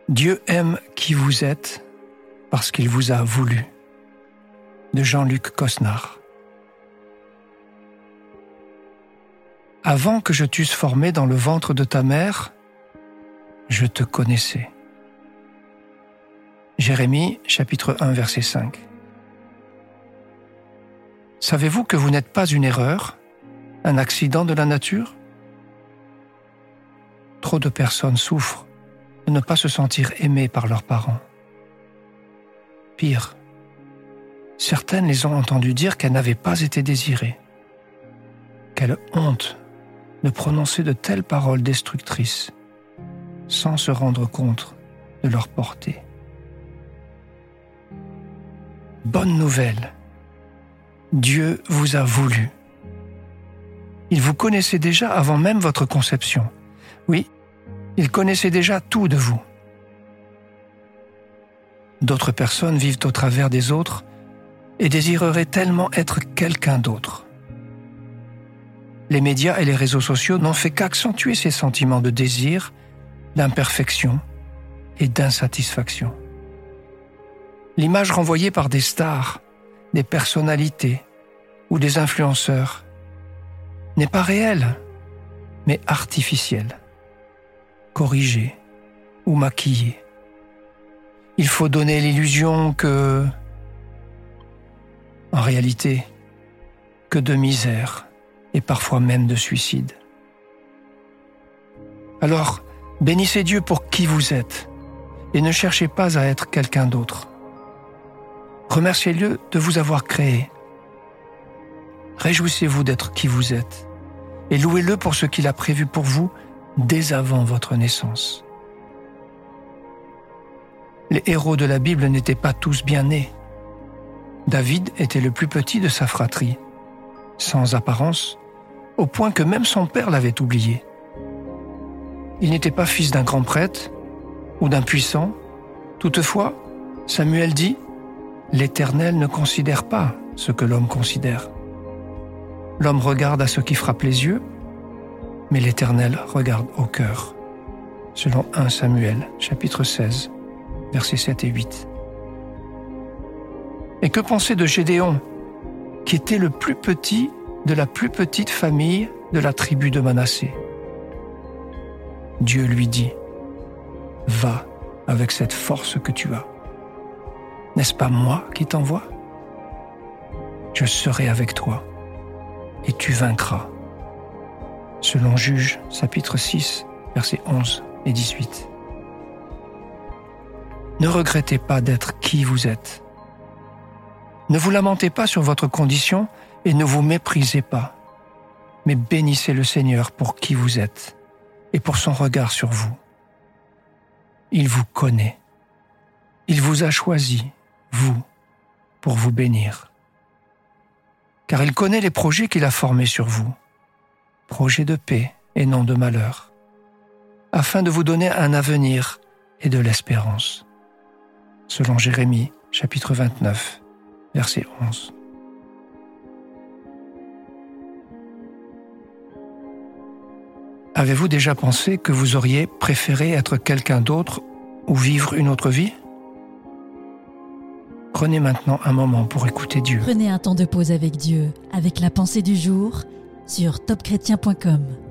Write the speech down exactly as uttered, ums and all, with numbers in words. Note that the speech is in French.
Dieu aime qui vous êtes parce qu'il vous a voulu. De Jean-Luc Cosnard. Avant que je t'eusse formé dans le ventre de ta mère, je te connaissais. Jérémie, chapitre un, verset cinq. Savez-vous que vous n'êtes pas une erreur, un accident de la nature? Trop de personnes souffrent de ne pas se sentir aimées par leurs parents. Pire, certaines les ont entendues dire qu'elles n'avaient pas été désirées. Quelle honte de prononcer de telles paroles destructrices sans se rendre compte de leur portée. Bonne nouvelle, Dieu vous a voulu. Il vous connaissait déjà avant même votre conception. Oui, il connaissait déjà tout de vous. D'autres personnes vivent au travers des autres et désireraient tellement être quelqu'un d'autre. Les médias et les réseaux sociaux n'ont fait qu'accentuer ces sentiments de désir, d'imperfection et d'insatisfaction. L'image renvoyée par des stars, des personnalités ou des influenceurs n'est pas réelle, mais artificielle, corrigée ou maquillée. Il faut donner l'illusion que, en réalité, que de misère et parfois même de suicide. Alors, bénissez Dieu pour qui vous êtes et ne cherchez pas à être quelqu'un d'autre. Remerciez-le de vous avoir créé. Réjouissez-vous d'être qui vous êtes et louez-le pour ce qu'il a prévu pour vous dès avant votre naissance. Les héros de la Bible n'étaient pas tous bien nés. David était le plus petit de sa fratrie, sans apparence, au point que même son père l'avait oublié. Il n'était pas fils d'un grand prêtre ou d'un puissant. Toutefois, Samuel dit « L'Éternel ne considère pas ce que l'homme considère. L'homme regarde à ce qui frappe les yeux, mais l'Éternel regarde au cœur. » Selon premier Samuel, chapitre seize, versets sept et huit. Et que penser de Gédéon, qui était le plus petit de la plus petite famille de la tribu de Manassé? Dieu lui dit « Va avec cette force que tu as. N'est-ce pas moi qui t'envoie? Je serai avec toi et tu vaincras. » Selon Juges, chapitre six, versets onze et dix-huit. Ne regrettez pas d'être qui vous êtes. Ne vous lamentez pas sur votre condition et ne vous méprisez pas, mais bénissez le Seigneur pour qui vous êtes et pour son regard sur vous. Il vous connaît. Il vous a choisi, vous, pour vous bénir. Car il connaît les projets qu'il a formés sur vous, projets de paix et non de malheur, afin de vous donner un avenir et de l'espérance. Selon Jérémie, chapitre vingt-neuf, verset onze. Avez-vous déjà pensé que vous auriez préféré être quelqu'un d'autre ou vivre une autre vie? Prenez maintenant un moment pour écouter Dieu. Prenez un temps de pause avec Dieu, avec la pensée du jour, sur top chrétien point com.